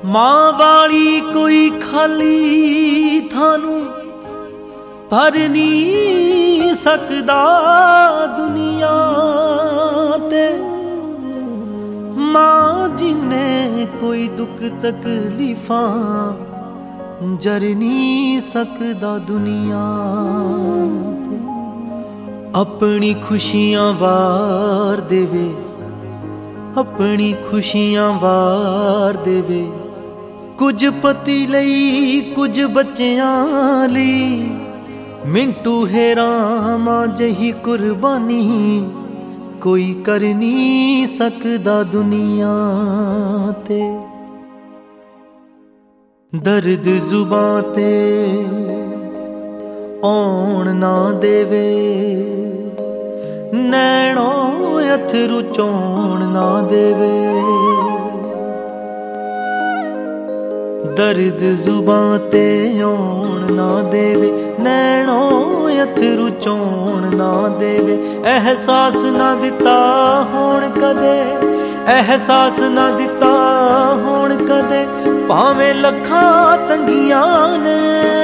मां वाली कोई खाली थानू भर नहीं सकदा दुनिया ते। मां जिन्ने कोई दुख तकलीफां जर नहीं सकदा दुनिया ते। अपनी खुशियां वार देवे, अपनी खुशियां वार देवे, कुछ पति लई कुछ बच्चियां लई। मिंटू हेरा मां जही कुर्बानी कोई कर नहीं सकदा दुनिया ते। दर्द जुबां ते औण ना देवे, नैणों अथरू चौण ना देवे। दर्द जुबां ते औण ना देवे, नैणों अथरू चौण ना देवे। एहसास ना दिता होण कदे, एहसास ना दिता होण कदे, भावें लखां तंगियां ने।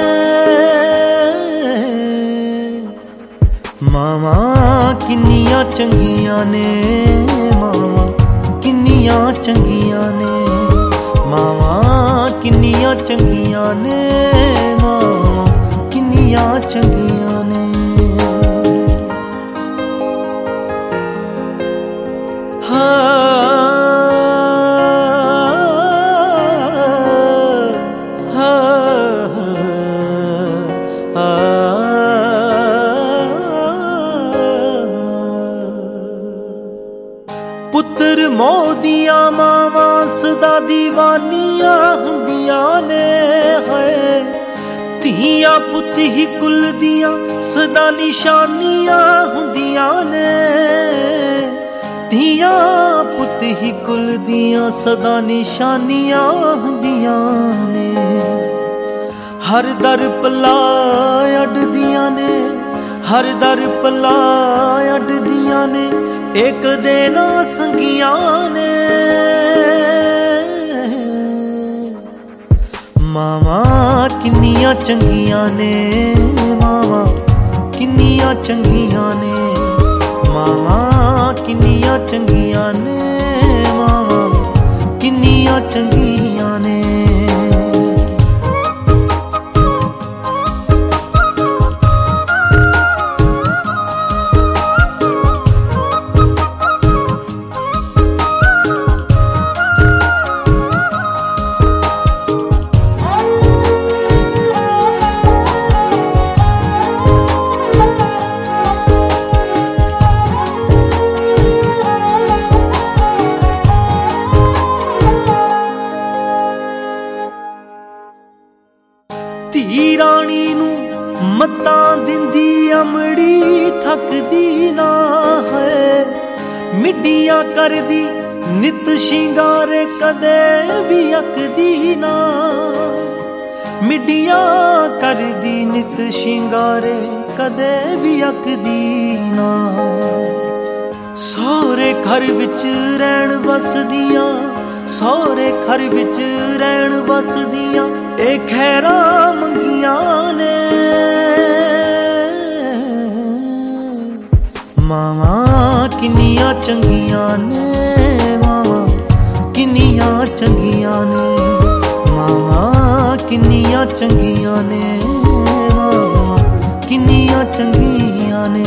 मावां किन्नियां चंगियां ने, मावां किन्नियां चंगियां ने, मावां किन्नियां चंगियां ने, मावां किन्नियां चंगियां ने। पुत्र मोदियां मावां सदा दीवानियां हुंदियां ने। है धीआं पुत ही कुल दियां सदा निशानियां हुंदियां ने। धीआं पुत ही कुल दियां सदा निशानियां हुंदियां ने। हर दर पला अड्डदियां ने, हर दर पला अड्डदियां ने, एक देना संगियां ने। मावां किन्नियां चंगियां ने, मावां किन्नियां चंगियां ने, मावां किन्नियां चंगियां ने, मावां किन्नियां चंगियां ने। धी राणी नू मत्तां दिंदी अमड़ी थकदी ना है। मिड्डियां करदी नित शिंगारे कदे भी अकदी ना। मिड्डियां करदी नित शिंगारे कदे भी अकदी ना। सौरे घर विच रैण वसदियां, सौरे घर विच रैण वसदियां, ए खैरा मंगियां ने। मावां किन्नियां चंगियां ने, मावां किन्नियां चंगियां ने, मावां किन्नियां चंगियां ने, मावां किन्नियां चंगियां ने।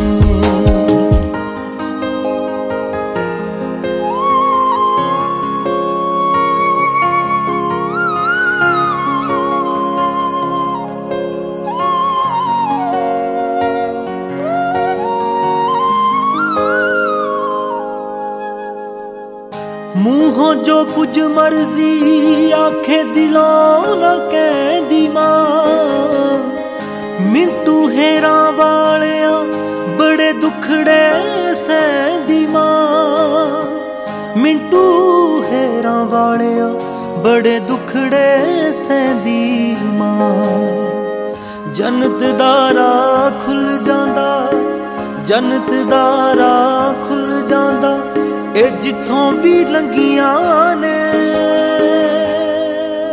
मूहों जो कुछ मर्जी आखे दिलों न कहदी मां। मिंटू हेरा वालिया बड़े दुखड़े सहदी मां। मिंटू हेरा वालिया बड़े दुखड़े सहदी मां। जन्नत दा राह खुल जांदा, जन्नत दा राह खुल जांदा, ए जिथों भी लंघियां ने।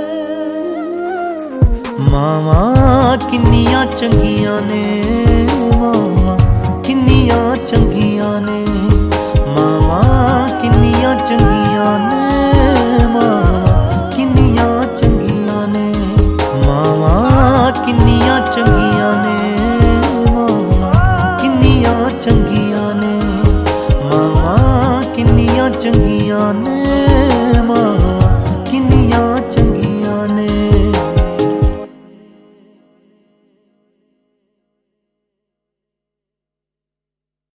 ਮਾਵਾਂ ਕਿੰਨੀਆਂ ਚੰਗੀਆਂ ਨੇ।